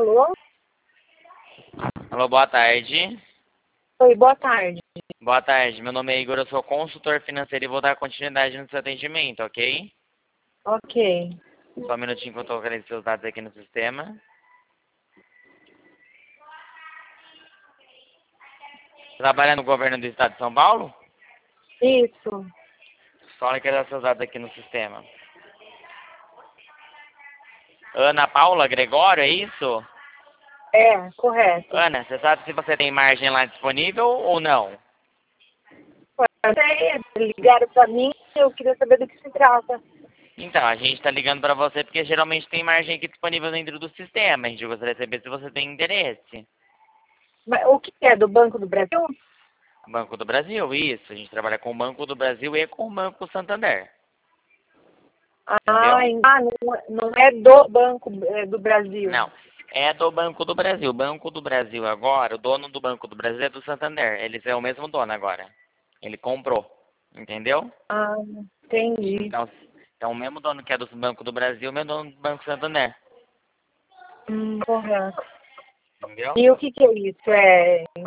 Alô? Alô, boa tarde. Oi, boa tarde. Boa tarde, meu nome é Igor, eu sou consultor financeiro e vou dar continuidade no seu atendimento, ok? Ok. Só um minutinho que eu tô colocando seus dados aqui no sistema. Trabalha no governo do estado de São Paulo? Isso. Só quero dar seus dados aqui no sistema. Ana Paula Gregório, é isso? É, correto. Ana, você sabe se você tem margem lá disponível ou não? Ligaram pra mim, eu queria saber do que se trata. Então, a gente tá ligando pra você porque geralmente tem margem aqui disponível dentro do sistema. A gente gostaria de saber se você tem interesse. Mas o que é? Do Banco do Brasil? Banco do Brasil, isso. A gente trabalha com o Banco do Brasil e com o Banco Santander. Entendeu? Não é do Banco do Brasil. Não. É do Banco do Brasil. O Banco do Brasil agora, o dono do Banco do Brasil é do Santander. Eles é o mesmo dono agora. Ele comprou. Entendeu? Ah, entendi. Então o mesmo dono que é do Banco do Brasil, o mesmo dono do Banco Santander. Correto. Entendeu? E o que é isso? É